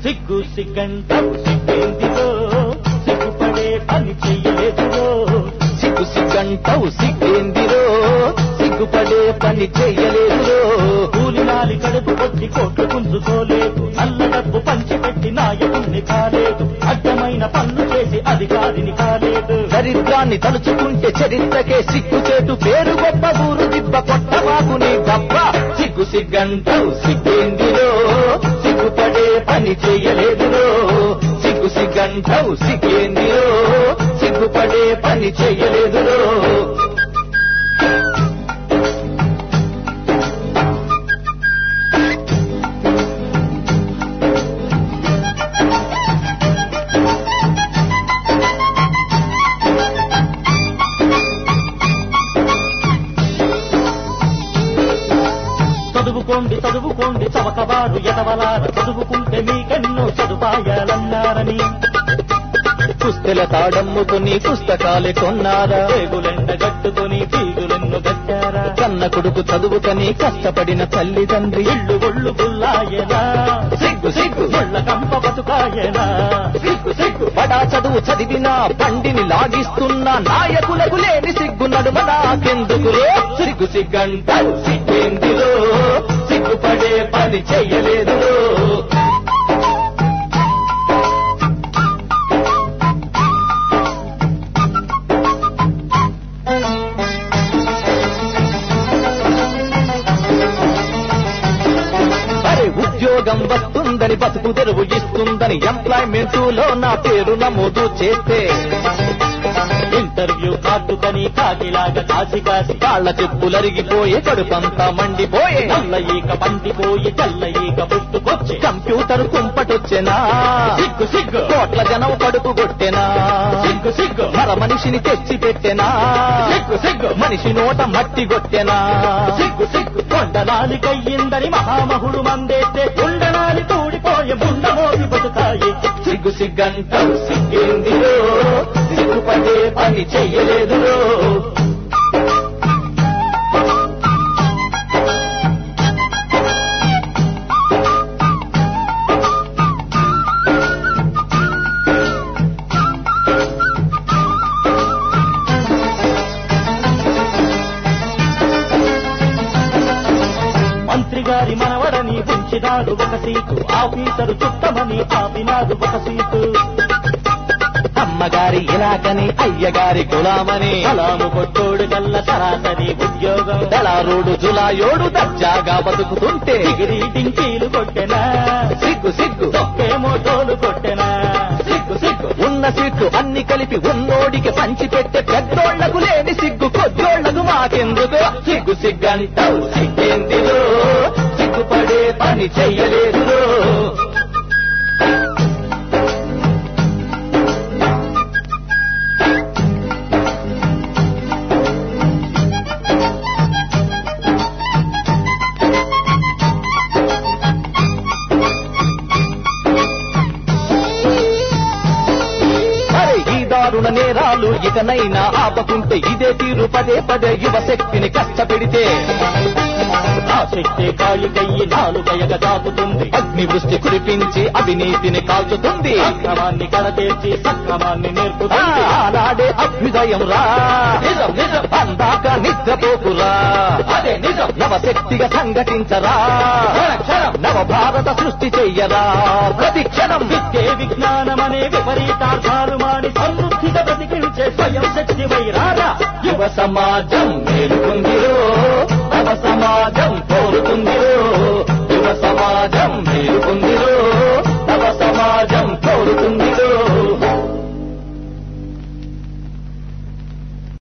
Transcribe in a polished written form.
సిగ్గు సిగ్గంటావు సిగ్గేందిరో సిగ్గుపడే పని చెయ్యలేదురో సిగ్గు సిగ్గంటావు సిగ్గేందిరో సిగ్గుపడే పని చెయ్యలేదురో కూలినాలి కడుపు కొట్టి కోట్లు పుంజుకోలేదు నల్ల డబ్బు పంచిపెట్టి నాయకుణ్ణి కాలేదు అడ్డమైన పనులు చేసి అధికారిని కాలేదు దరిద్రాన్ని తలుచుకుంటే చరిత్రకే సిగ్గుచేటు పేరు గొప్ప ఊరు దిబ్బ కొట్టమాకు నీ డబ్బ సిగ్గు సిగ్గంటావు సిగ్గేందిరో సిగ్గుపడే పని చెయ్యలేదురో సిగ్గు సిగ్గంటావు సిగ్గేందిరో సిగ్గుపడే పని చెయ్యలేదురో చదువుకోండి చదువుకోండి చవకవారు ఎదవలార చదువుకుంటే మీకెన్నో సదుపాయాలన్నారని పుస్తెల తాడమ్ముకుని పుస్తకాలే కొన్నారా పేగులెండగట్టుకుని పీగులెన్ను గట్టారా కన్న కొడుకు చదువుకని కష్టపడిన తల్లిదండ్రి ఇళ్ళు ఒళ్ళు గుల్లాయనా సిగ్గు సిగ్గు ఒళ్ళ కంప బతుకాయనా సిగ్గు సిగ్గు బడా చదువు చదివినా బండిని లాగిస్తున్న నాయకులకు లేని సిగ్గు నడుమ నాకెందుకురో సిగ్గు సిగ్గంటావు సిగ్గేందిరో సిగ్గుపడే పని చెయ్యలేదురో ఉద్యోగం వస్తుందని బతుకు తెరువు ఇస్తుందని ఎంప్లాయ్మెంట్ లో నా పేరు నమోదు చేస్తే ఇంటర్వ్యూ కార్డుకని కాకిలాగా కాసి కాసి కాళ్ల చెప్పులరిగిపోయే కడుపంతా మండిపోయే నల్ల ఈక పండిపోయి తెల్ల ఈక పుట్టుకొచ్చి కంప్యూటర్ కుంపటొచ్చెనా సిగ్గు సిగ్గు కోట్ల జనం కడుపు కొట్టెనా సిగ్గు సిగ్గు మర మనిషిని తెచ్చి పెట్టెనా సిగ్గు సిగ్గు మనిషి నోట మట్టి కొట్టెనా సిగ్గు సిగ్గు కొండనాలి కయ్యిందని మహామహుడు మందేస్తే ఉండనాలి తూడిపోయే ముండమోసి బతుకాయి సిగ్గు సిగ్గంటావు సిగ్గేందిరో సిగ్గుపడే పని చెయ్యలేదురో మంత్రి గారి మనవడని ఉంచినాడు ఒక సీటు ఆఫీసరు చుట్టమని ఆపినాడు ఒక సీటు అమ్మగారి ఇలాకని అయ్యగారి గులామని అలాము కొట్టోడు కల్ల సరాసరి ఉద్యోగం దళారుడు జులాయోడు దర్జాగా బతుకుతుంటే డిగ్రీ డింకీలు కొట్టెనా సిగ్గు సిగ్గు తొక్కేమో తోలు కొట్టెనా సిగ్గు సిగ్గు ఉన్న సీట్లు అన్ని కలిపి ఉన్నోడికి పంచి పెట్టే పెద్దోళ్లకు లేని సిగ్గు కొద్దోళ్లకు మాకెందుకు సిగ్గు సిగ్గంటావు సిగ్గేందిరో సిగ్గుపడే పని చెయ్యలేదురో దారుణ నేరాలు ఇకనైనా ఆపకుంటే ఇదే తీరు పదే పదే యువశక్తిని కష్టపెడితే ఆ శక్తి కాళికయ్యి నాలుకయగ దాపుతుంది అగ్ని వృష్టి కురిపించి అవినీతిని కాల్చుతుంది అక్రమాన్ని కడతీర్చి సక్రమాన్ని నేర్పుతుంది ఆనాడే అభ్యుదయం రా నిజం నిజం అందాక నిద్రపోకురా అదే నిజం నవశక్తిగా సంఘటించరా క్షణం నవ భారత సృష్టి చెయ్యరా ప్రతి క్షణం విద్యే విజ్ఞానమనే విపరీతార్థాలు మాని సమృద్ధిగా బ్రతికించే స్వయం శక్తి వైరారా యువ సమాజం మేలుకుంది